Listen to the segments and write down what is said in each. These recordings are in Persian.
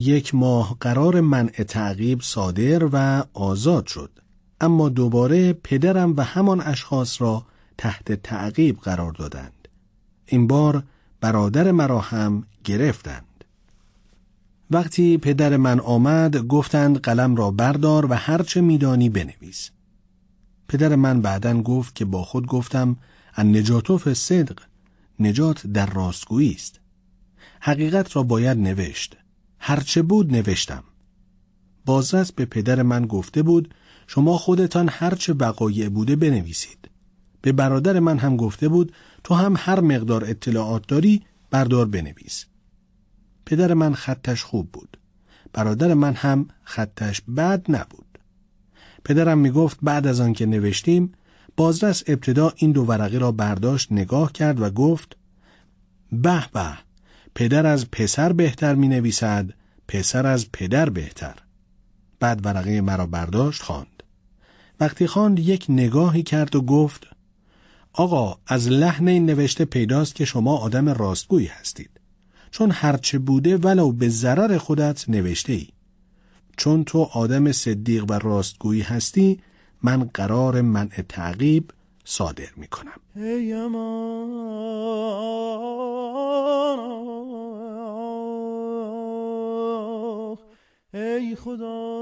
1 ماه قرار منع تعقیب صادر و آزاد شد، اما دوباره پدرم و همان اشخاص را تحت تعقیب قرار دادند. این بار برادر مرا هم گرفتند. وقتی پدر من آمد گفتند قلم را بردار و هرچه میدانی بنویس. پدر من بعداً گفت که با خود گفتم النجات فی الصدق، نجات در راستگویی است. حقیقت را باید نوشت. هرچه بود نوشتم. بازرس به پدر من گفته بود شما خودتان هرچه وقایع بوده بنویسید. به برادر من هم گفته بود تو هم هر مقدار اطلاعات داری بردار بنویس. پدر من خطش خوب بود. برادر من هم خطش بد نبود. پدرم می گفت بعد از آن که نوشتیم بازرس ابتدا این 2 ورقه را برداشت، نگاه کرد و گفت به به، پدر از پسر بهتر می نویسد، پسر از پدر بهتر. بعد ورقه مرا برداشت خواند. وقتی خواند 1 نگاهی کرد و گفت آقا از لحن این نوشته پیداست که شما آدم راستگویی هستید، چون هرچه بوده ولو به ضرر خودت نوشته ای. چون تو آدم صدیق و راستگویی هستی من قرار منع تعقیب صادر می کنم. ای امان ای خدا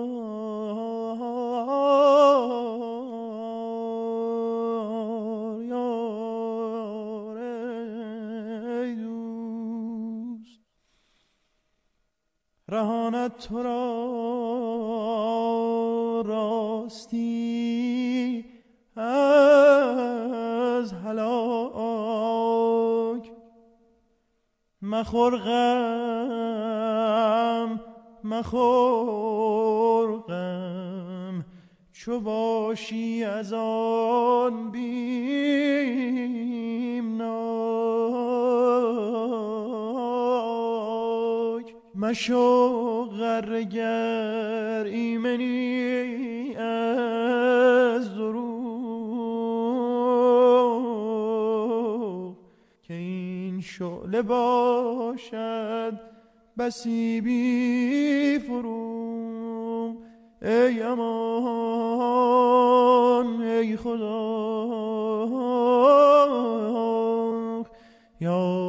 رهانت تو را راستی از هلاک. مخور غم چو باشی از آن بیمناک. مشو غره گر ایمنی از دروغ، که این شعله باشد بسی بی فروغ. ای امان ای خدا یا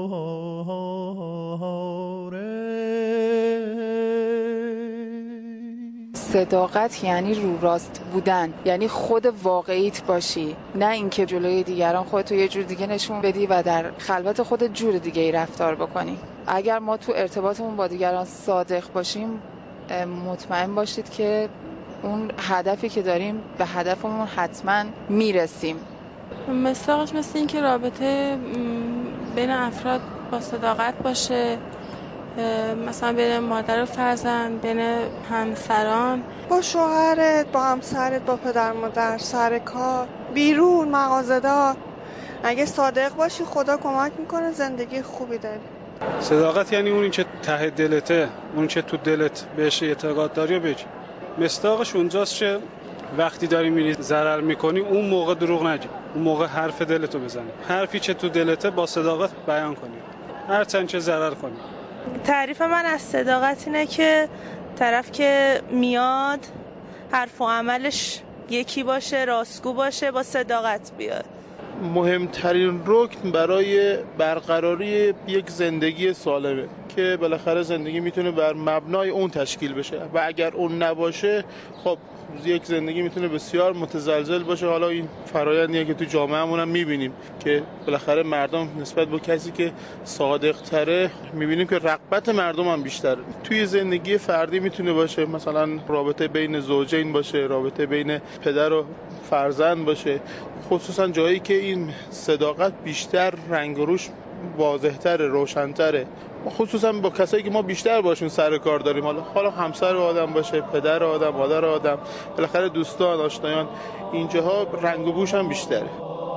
صداقت یعنی رو راست بودن، یعنی خود واقعیت باشی، نه اینکه جلوی دیگران خودتو یه جور دیگه نشون بدی و در خلوت خودت جور دیگه ای رفتار بکنی. اگر ما تو ارتباطمون با دیگران صادق باشیم مطمئن باشید که اون هدفی که داریم به هدفمون حتما میرسیم. مصداقش مثل این که رابطه بین افراد با صداقت باشه، مثلا بین مادر و فرزند، بین همسران، با شوهرت، با همسرت، با پدر مادر، سر کار، بیرون، مغازه‌دار. اگه صادق باشی خدا کمک میکنه زندگی خوبی داری. صداقت یعنی اونی که ته دلته، اون که تو دلت بهش اعتقاد داری و بگی. مصداقش اونجاست که وقتی داری میری ضرر میکنی اون موقع دروغ نگی، اون موقع حرف دلتو بزنی، حرفی که تو دلته با صداقت بیان کنی هرچند که ضرر کنی. تعریف من از صداقت اینه که طرف که میاد حرف و عملش یکی باشه، راستگو باشه، با صداقت بیاد. مهمترین رکن برای برقراری یک زندگی سالمه که بالاخره زندگی میتونه بر مبنای اون تشکیل بشه و اگر اون نباشه خب یک زندگی میتونه بسیار متزلزل باشه. حالا این فرآیندیه که تو جامعهمون هم میبینیم که بالاخره مردم نسبت به کسی که صادق تره میبینیم که رغبت مردم هم بیشتره. توی زندگی فردی میتونه باشه، مثلا رابطه بین زوجین باشه، رابطه بین پدر و فرزند باشه، خصوصا جایی که این صداقت بیشتر رنگ و روش واضح‌تره، روشن‌تره، خصوصا با کسایی که ما بیشتر باشون سر کار داریم. حالا همسر آدم باشه، پدر آدم، مادر آدم، بالاخره دوستان، آشنایان، اینجاها رنگ و بوش هم بیشتره.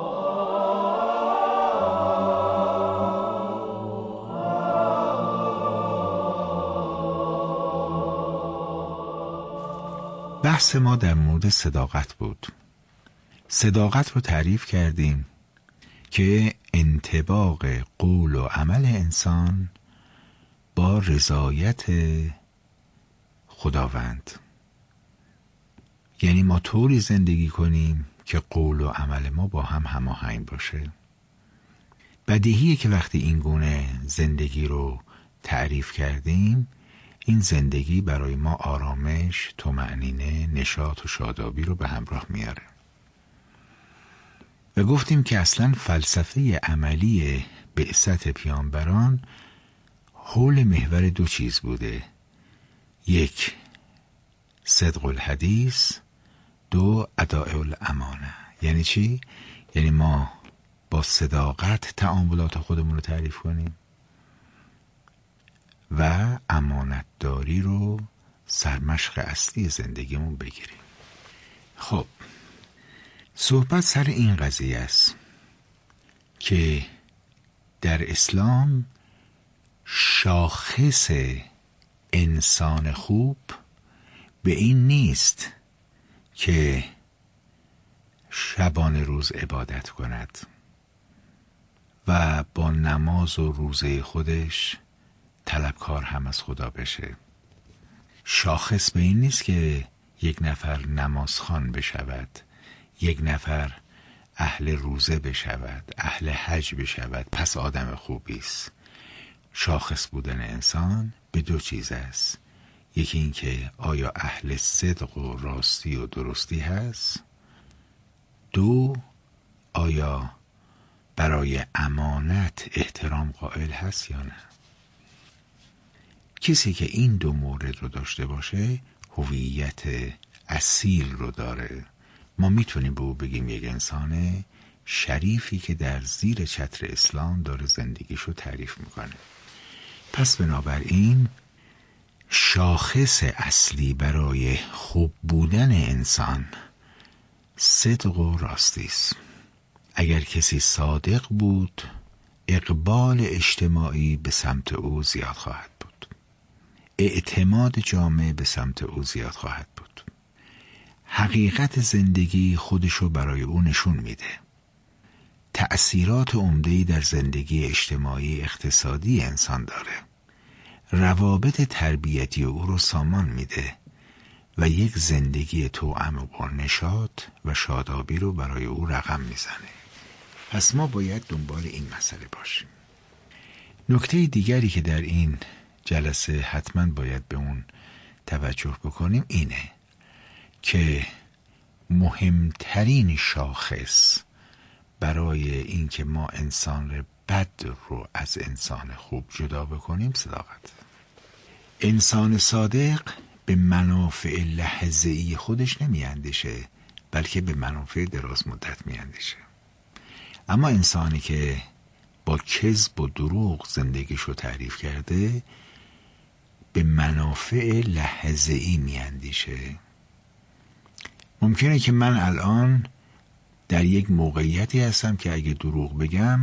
بحث ما در مورد صداقت بود. صداقت رو تعریف کردیم که انطباق قول و عمل انسان با رضایت خداوند. یعنی ما طوری زندگی کنیم که قول و عمل ما با هم هماهنگ باشه. بدیهیه که وقتی این گونه زندگی رو تعریف کردیم، این زندگی برای ما آرامش، طمأنینه، نشاط و شادابی رو به همراه میاره. و گفتیم که اصلا فلسفه عملی بعثت پیامبران حول محور دو چیز بوده: یک، صدق الحدیث، دو، اداء الامانه. یعنی چی؟ یعنی ما با صداقت تعاملات خودمون رو تعریف کنیم و امانتداری رو سرمشق اصلی زندگیمون بگیریم. خب صحبت سر این قضیه است که در اسلام شاخص انسان خوب به این نیست که شبانه روز عبادت کند و با نماز و روزه خودش طلبکار هم از خدا بشه. شاخص به این نیست که یک نفر نمازخوان بشود، یک نفر اهل روزه بشود، اهل حج بشود، پس آدم خوبی است. شاخص بودن انسان به دو چیز است: یکی این که آیا اهل صدق و راستی و درستی هست، دو، آیا برای امانت احترام قائل هست یا نه. کسی که این دو مورد رو داشته باشه هویت اصیل رو داره. ما میتونیم به او بگیم یک انسان شریفی که در زیر چتر اسلام داره زندگیشو تعریف میکنه. پس بنابراین شاخص اصلی برای خوب بودن انسان صدق و راستی است. اگر کسی صادق بود، اقبال اجتماعی به سمت او زیاد خواهد بود، اعتماد جامعه به سمت او زیاد خواهد بود. حقیقت زندگی خودشو برای او نشون میده. تأثیرات عمده‌ای در زندگی اجتماعی اقتصادی انسان داره. روابط تربیتی او رو سامان میده و یک زندگی توأم و پرنشاط و شادابی رو برای او رقم میزنه. پس ما باید دنبال این مسئله باشیم. نکته دیگری که در این جلسه حتما باید به اون توجه بکنیم اینه که مهمترین شاخص برای اینکه ما انسان بد رو از انسان خوب جدا بکنیم صداقت. انسان صادق به منافع لحظه‌ای خودش نمیاندیشه، بلکه به منافع دراز مدت میاندیشه. اما انسانی که با کذب و دروغ زندگیشو تعریف کرده به منافع لحظه‌ای میاندیشه. ممکنه که من الان در یک موقعیتی هستم که اگه دروغ بگم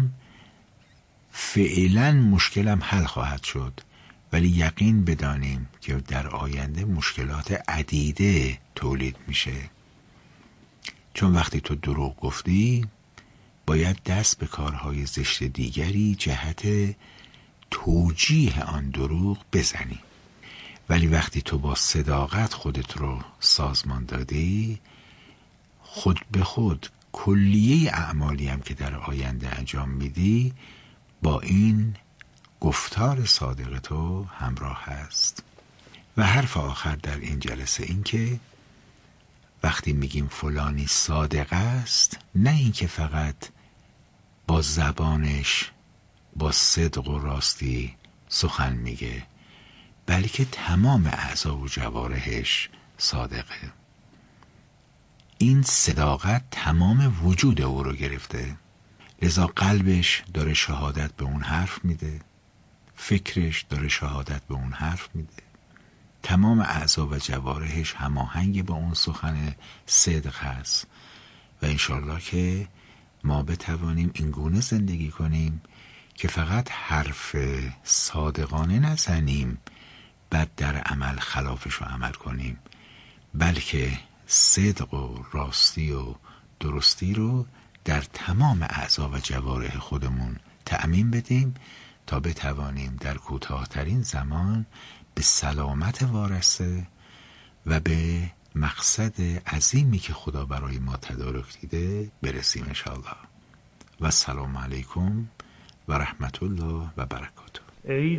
فعلا مشکلم حل خواهد شد، ولی یقین بدانیم که در آینده مشکلات عدیده تولید میشه. چون وقتی تو دروغ گفتی باید دست به کارهای زشت دیگری جهت توجیه آن دروغ بزنی، ولی وقتی تو با صداقت خودت رو سازمان دادی، خود به خود کلیه اعمالی هم که در آینده انجام میدی با این گفتار صادق تو همراه هست. و حرف آخر در این جلسه این که وقتی میگیم فلانی صادق است، نه این که فقط با زبانش با صدق و راستی سخن میگه، بلکه تمام اعضا و جوارحش صادقه. این صداقت تمام وجود او رو گرفته، لذا قلبش داره شهادت به اون حرف میده، فکرش داره شهادت به اون حرف میده، تمام اعضا و جوارحش هماهنگ با اون سخن صدق هست. و انشالله که ما بتوانیم این گونه زندگی کنیم که فقط حرف صادقانه نزنیم بعد در عمل خلافش رو عمل کنیم، بلکه صدق و راستی و درستی رو در تمام اعضا و جوارح خودمون تأمین بدیم تا بتوانیم در کوتاه‌ترین زمان به سلامت وارسته و به مقصد عظیمی که خدا برای ما تدارک دیده برسیم انشاءالله. و السلام علیکم و رحمت الله و برکاته. ای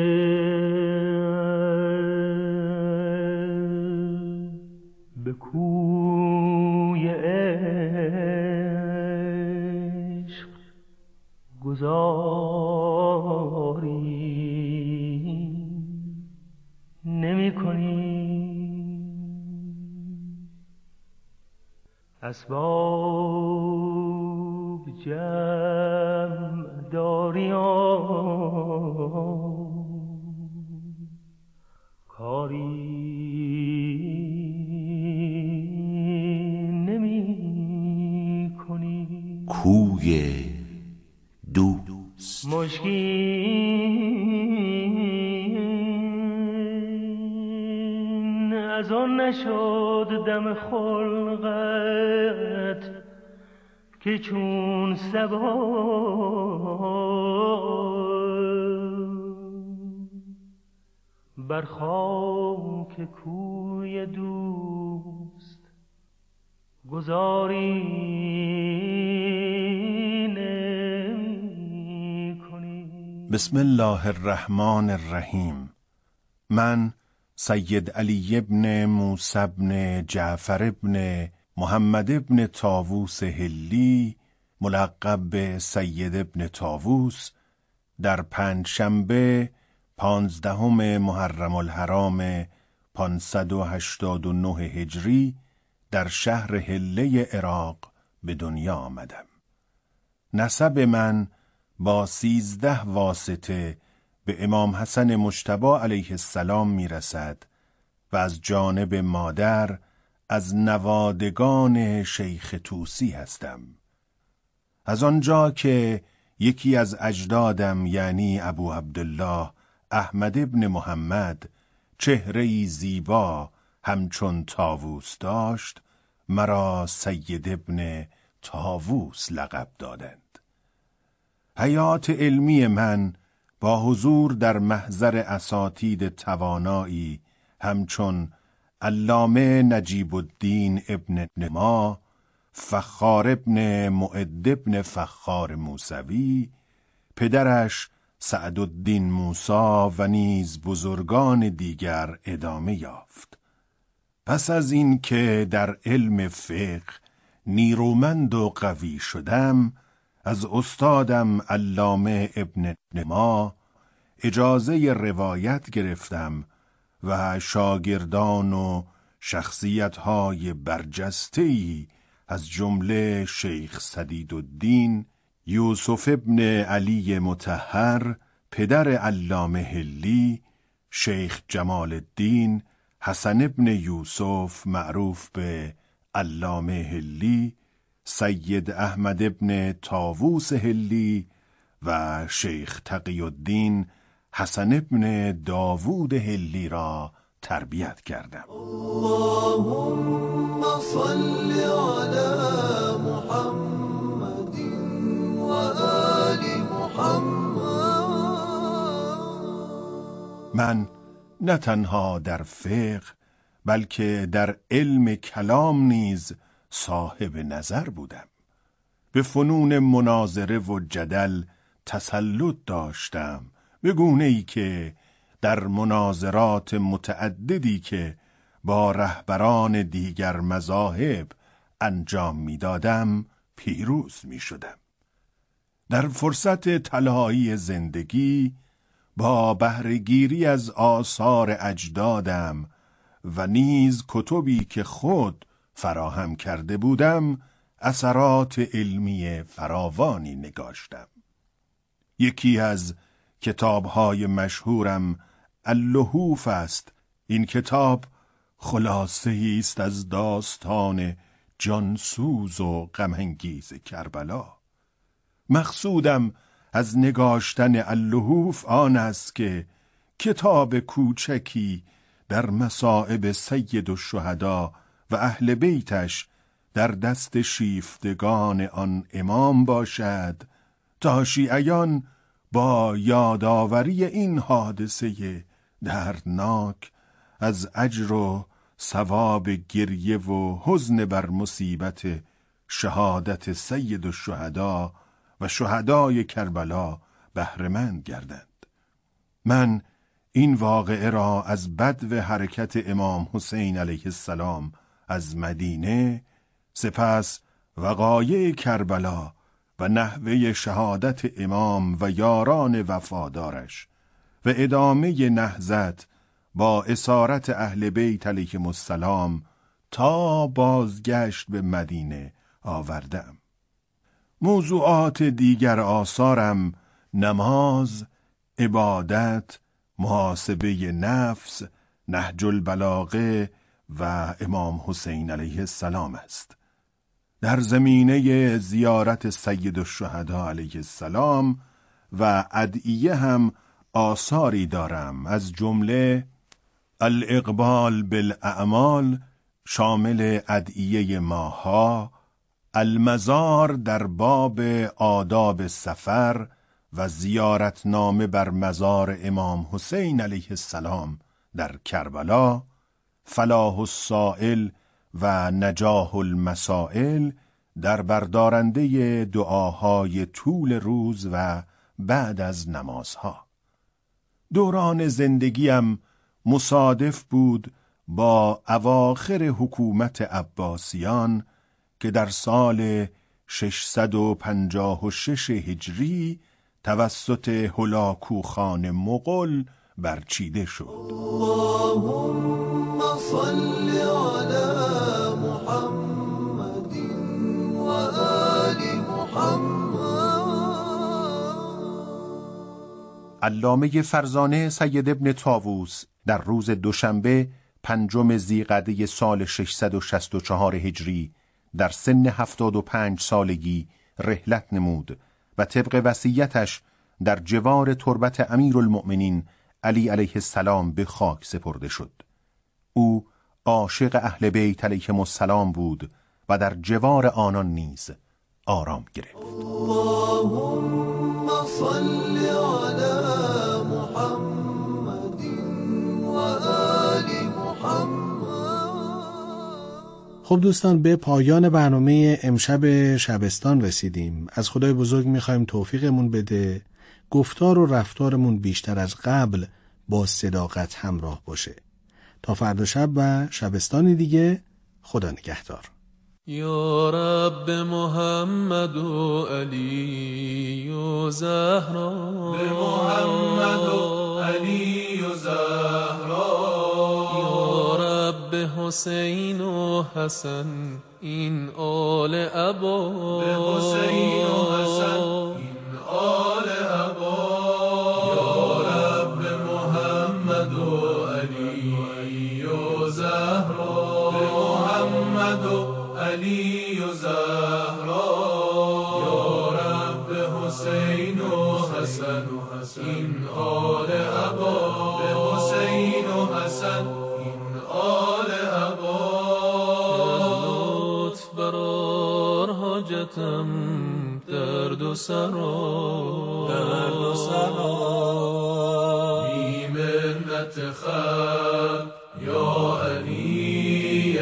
دل به کوی عشق گذاری نمی کنی، اسباب جمع داری کاری نمی کنی. کوی دوست مشکین از آن نشد دم خلقت که چون صبا بر خاک کوی دوست گذاری نمی کنی. بسم الله الرحمن الرحیم. من سید علی ابن موسی ابن جعفر ابن محمد ابن طاووس هلی ملقب به سید ابن طاووس در پنجشنبه 15 محرم الحرام 589 هجری در شهر هله عراق به دنیا آمدم. نسب من با 13 واسطه به امام حسن مجتبی علیه السلام میرسد و از جانب مادر از نوادگان شیخ طوسی هستم. از آنجا که یکی از اجدادم یعنی ابو عبدالله احمد ابن محمد چهره‌ای زیبا همچون طاووس داشت، مرا سید ابن طاووس لقب دادند. حیات علمی من با حضور در محضر اساتید توانایی همچون علامه نجیب الدین ابن نما، فخار ابن معد ابن فخار موسوی، پدرش سعدالدین موسی و نیز بزرگان دیگر ادامه یافت. پس از این که در علم فقه نیرومند و قوی شدم، از استادم علامه ابن نما اجازه روایت گرفتم و شاگردان و شخصیت‌های برجسته‌ای از جمله شیخ سدیدالدین یوسف ابن علی مطهر پدر علامه هلی، شیخ جمال الدین حسن ابن یوسف معروف به علامه هلی، سید احمد ابن طاووس هلی و شیخ تقی الدین حسن ابن داوود هلی را تربیت کردم. اللهم صل علی محمد و آل محمد. من نه تنها در فقه بلکه در علم کلام نیز صاحب نظر بودم. به فنون مناظره و جدل تسلط داشتم، به گونه‌ای که در مناظرات متعددی که با رهبران دیگر مذاهب انجام می‌دادم پیروز می‌شدم. در فرصت طلایی زندگی با بهره‌گیری از آثار اجدادم و نیز کتبی که خود فراهم کرده بودم اثرات علمی فراوانی نگاشتم. یکی از کتاب‌های مشهورم اللهوف است. این کتاب خلاصه‌ای است از داستان جانسوز و غم‌انگیز کربلا. مقصودم از نگاشتن اللهوف آن است که کتاب کوچکی در مصائب سید الشهدا و اهل بیتش در دست شیفتگان آن امام باشد تا شیعیان با یادآوری این حادثه دردناک از اجر و ثواب گریه و حزن بر مصیبت شهادت سید الشهدا و شهدای کربلا بهره‌مند گردند. من این واقعه را از بدو حرکت امام حسین علیه السلام از مدینه، سپس وقایع کربلا و نحوه شهادت امام و یاران وفادارش و ادامه نهضت با اسارت اهل بیت علیهم السلام تا بازگشت به مدینه آوردم. موضوعات دیگر آثارم نماز، عبادت، محاسبه نفس، نهج البلاغه و امام حسین علیه السلام است. در زمینه زیارت سید الشهدا علیه السلام و ادعیه هم آثاری دارم، از جمله الاقبال بالاعمال شامل ادعیه ماها، المزار در باب آداب سفر و زیارتنامه بر مزار امام حسین علیه السلام در کربلا، فلاح السائل و نجاح المسائل در بردارنده دعاهای طول روز و بعد از نمازها. دوران زندگیم مصادف بود با اواخر حکومت عباسیان که در سال 656 هجری توسط هلاکوخان مغول برچیده شد. اللهم صل علی محمد و آل محمد. علامه فرزانه سید ابن طاووس در روز دوشنبه 5 ذیقعده سال 664 هجری در سن 75 سالگی رحلت نمود و طبق وصیتش در جوار تربت امیرالمؤمنین علی علیه السلام به خاک سپرده شد. او عاشق اهل بیت علیهم السلام بود و در جوار آنان نیز آرام گرفت. اللهم صل علی محمد و آل محمد. خب دوستان، به پایان برنامه امشب شبستان رسیدیم. از خدای بزرگ میخوایم توفیقمون بده گفتار و رفتارمون بیشتر از قبل با صداقت همراه باشه. تا فردا شب و شبستانی دیگه، خدا نگهدار. یا رب محمد و علی و زهرا، به محمد و علی و زهرا. یا رب حسین و حسن این آل ابا، به حسین و حسن این آل ابا. یا رب محمد و علی و زهرا، به محمد و علی و زهرا. یا رب حسین و حسن این آل ابا، به حسین و حسن این آل ابا. لطف برار حاجتم درد و سرا، درد و سرا. بی منت خلق یا علی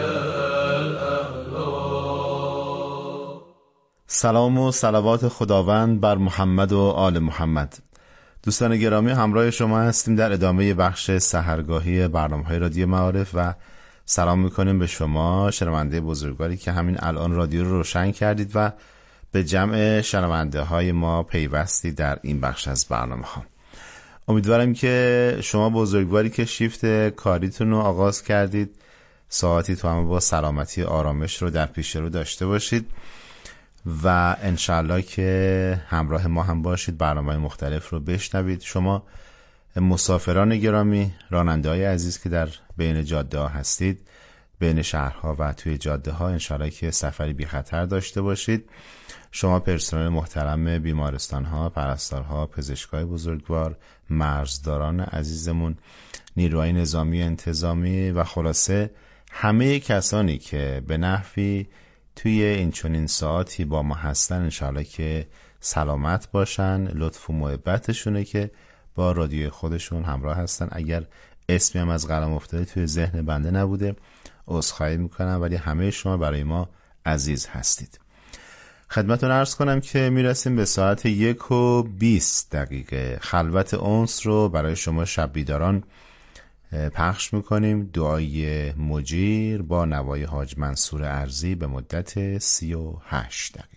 سلام و صلوات خداوند بر محمد و آل محمد. دوستان گرامی، همراه شما هستیم در ادامه بخش سحرگاهی برنامه‌های رادیو معارف و سلام میکنیم به شما شنونده بزرگواری که همین الان رادیو رو روشن کردید و به جمع شنونده های ما پیوستی در این بخش از برنامه ها. امیدوارم که شما بزرگواری که شیفت کاریتون رو آغاز کردید ساعتی تو همه با سلامتی آرامش رو در پیش رو داشته باشید و انشالله که همراه ما هم باشید، برنامه‌های مختلف رو بشنوید. شما مسافران گرامی، راننده های عزیز که در بین جاده ها هستید، بین شهرها و توی جاده ها، انشالله که سفری بی خطر داشته باشید. شما پرسنل محترم بیمارستان ها، پرستارها، پزشکای بزرگوار، مرزداران عزیزمون، نیروهای نظامی انتظامی و خلاصه همه کسانی که به نحوی توی این چنین ساعتی با ما هستن، انشالله که سلامت باشن. لطف و محبتشونه که با رادیو خودشون همراه هستن. اگر اسمی هم از قلم افتاده توی ذهن بنده نبوده، عذرخواهی میکنم، ولی همه شما برای ما عزیز هستید. خدمتتون عرض کنم که میرسیم به ساعت 1:20. خلوت انس رو برای شما شب بیداران پخش میکنیم. دعای مجیر با نوای حاج منصور ارزی به مدت 38 دقیقه.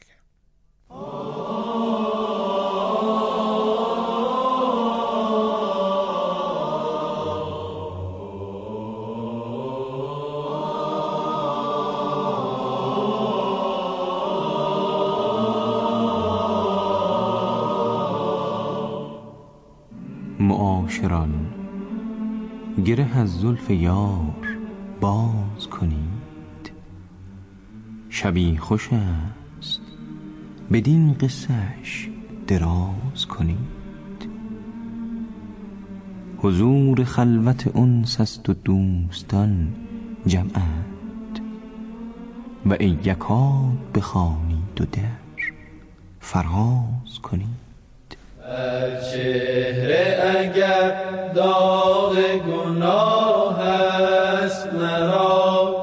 معاشران، گره از زلف یار باز کنید، شبی خوش است بدین قصه‌اش دراز کنید. حضور خلوت انس است و دوستان جمعند، و ای یکاد بخوانید و در فراز کنید. بر چهره اگر داغ گناه است مرا،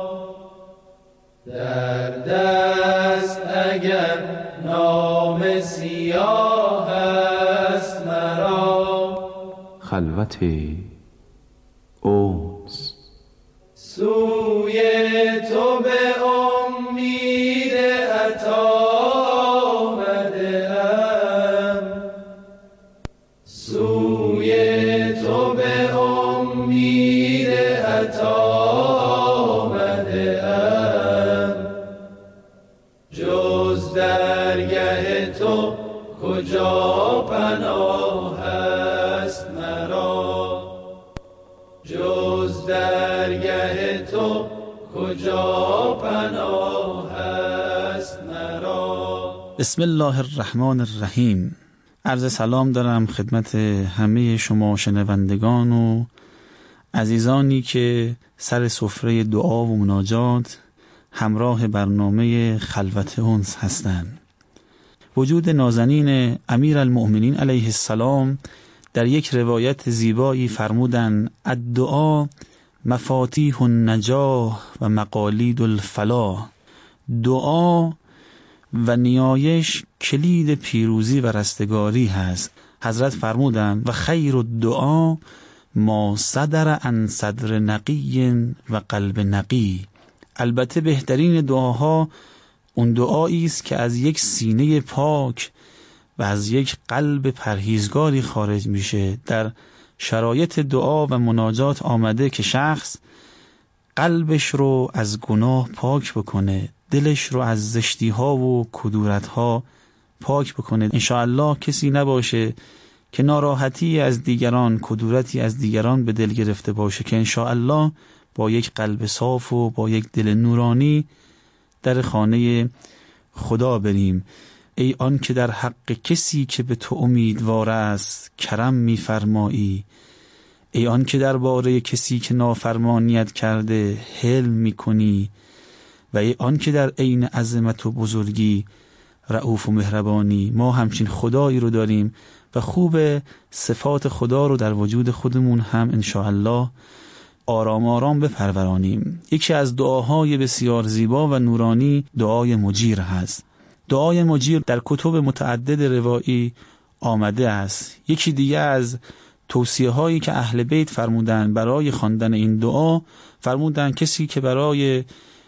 در دست اگر نام سیاه است مرا، خلوت انس سوی تو به امید عطا کجا پناه است مرا، جز درگه تو کجا پناه است مرا. بسم الله الرحمن الرحیم. عرض سلام دارم خدمت همه شما شنوندگان و عزیزانی که سر سفره دعا و مناجات همراه برنامه خلوت انس هستند. وجود نازنین امیرالمؤمنین علیه السلام در یک روایت زیبایی فرمودند: الدعا مفاتیح النجاح و مقالید الفلاح. دعا و نیایش کلید پیروزی و رستگاری هست. حضرت فرمودند: و خیر الدعا ما صدر عن صدر نقی و قلب نقی. البته بهترین دعاها اون دعایی است که از یک سینه پاک و از یک قلب پرهیزگاری خارج میشه. در شرایط دعا و مناجات آمده که شخص قلبش رو از گناه پاک بکنه، دلش رو از زشتی ها و کدورت ها پاک بکنه. انشاءالله کسی نباشه که ناراحتی از دیگران، کدورتی از دیگران به دل گرفته باشه، که انشاءالله با یک قلب صاف و با یک دل نورانی در خانه خدا بریم. ای آن که در حق کسی که به تو امیدوار است کرم می‌فرمایی، ای آن که درباره کسی که نافرمانیت کرده حلم می‌کنی، و ای آن که در عین عظمت و بزرگی رؤوف و مهربانی. ما همچین خدایی رو داریم و خوب صفات خدا رو در وجود خودمون هم انشاءالله آرام آرام بپرورانیم. یکی از دعاهای بسیار زیبا و نورانی دعای مجیر هست. دعای مجیر در کتب متعدد روایی آمده است. یکی دیگه از توصیه هایی که اهل بیت فرمودن برای خواندن این دعا، فرمودن کسی که برای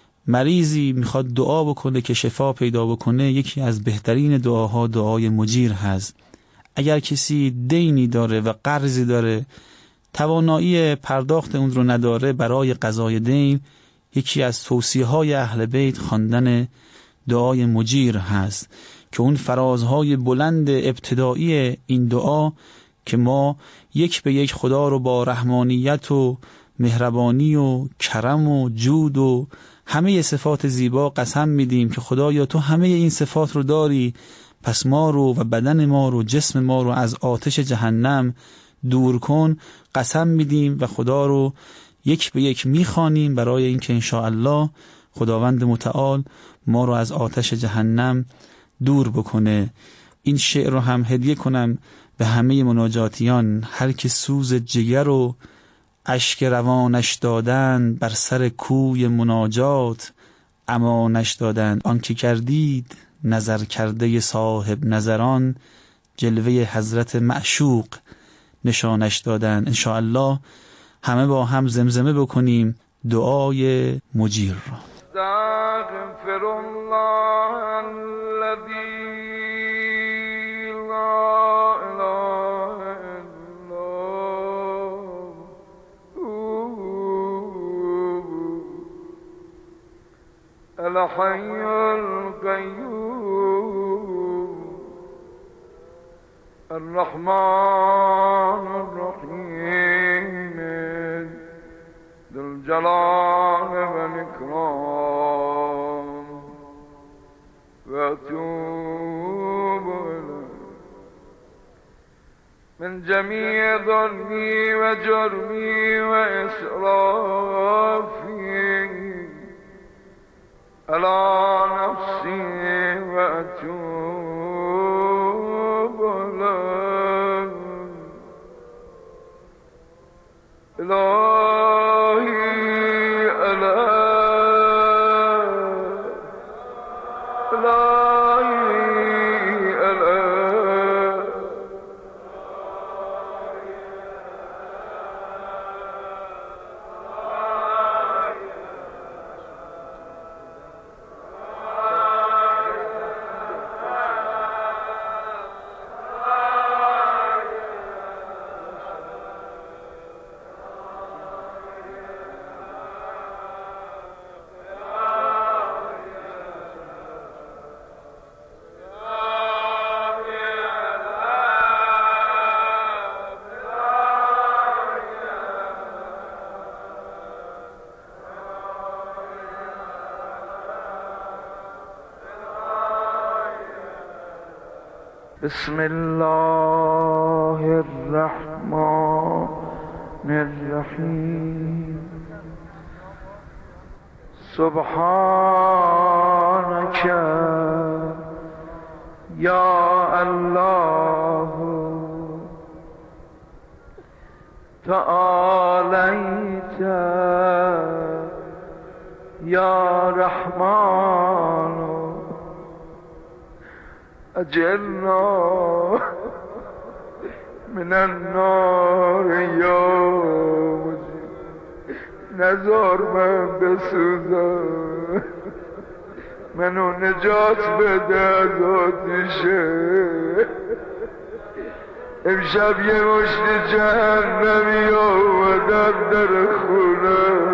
مریضی میخواد دعا بکنه که شفا پیدا بکنه، یکی از بهترین دعاها دعای مجیر هست. اگر کسی دینی داره و قرضی داره، توانایی پرداخت اون رو نداره، برای قضای دین یکی از توصیه های اهل بیت خواندن دعای مجیر هست که اون فرازهای بلند ابتدایی این دعا که ما یک به یک خدا رو با رحمانیت و مهربانی و کرم و جود و همه صفات زیبا قسم میدیم که خدایا تو همه این صفات رو داری، پس ما رو و بدن ما رو، جسم ما رو از آتش جهنم دور کن. قسم میدیم و خدا رو یک به یک میخوانیم برای اینکه انشاءالله خداوند متعال ما رو از آتش جهنم دور بکنه. این شعر رو هم هدیه کنم به همه مناجاتیان. هر که سوز جگر و اشک روانش دادند بر سر کوی مناجات، امانش دادند آنکه کردید نظر کرده صاحب نظران، جلوه حضرت معشوق نشانش دادند. انشاءالله همه با هم زمزمه بکنیم دعای مجیر را. استغفر الله الذي لا اله الا هو الحي القيوم الرحمن الرحيم ذو الجلال والإكرام وأتوب إليه من جميع ظلمي وجرمي وإسرافي على نفسي وأتوب إليه. إلهي بسم الله الرحمن الرحیم. سبحانك یا الله تعالیت یا رحمان اجرنا من النار یا مجید. نزار من بسوزم، منو نجات بده از آتیشه. امشب یه مشت جهنمی آمدم در خونه.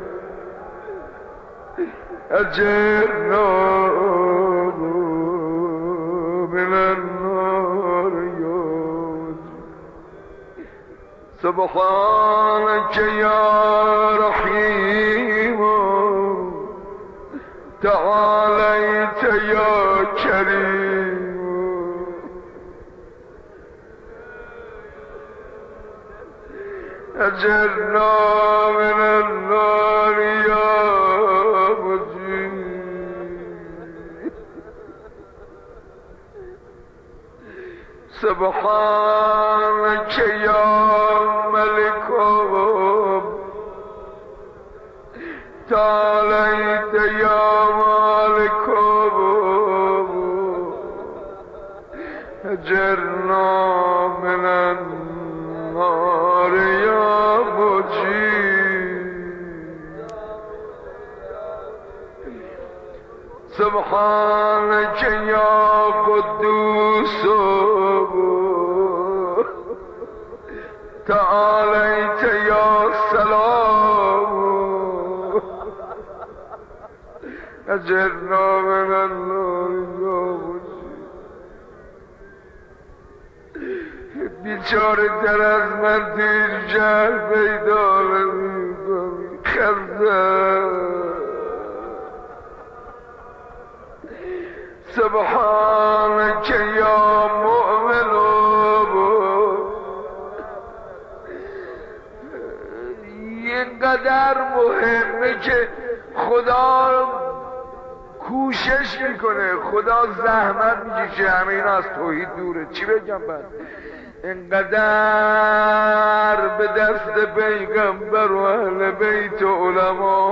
اجرنا من النار یا سبحانك یا رحیم تعالیت یا کریم. اجرنا من النار یا سبحانك يا ملك تعاليت يا مالك اجرنا من النار يا مجيب. سبحانك يا قدوس تعاليت يا سلام اجرنا من النار يا مجيب. بیچاره تر از من دیر جهل پیدا نمی‌کنی خزن. سبحانك يا مؤمن اینقدر مهمه که خدا کوشش میکنه، خدا زحمت میکشه همه اینا از توحید دوره. چی بگم بعد؟ اینقدر به دست پیغمبر و اهل بیت علما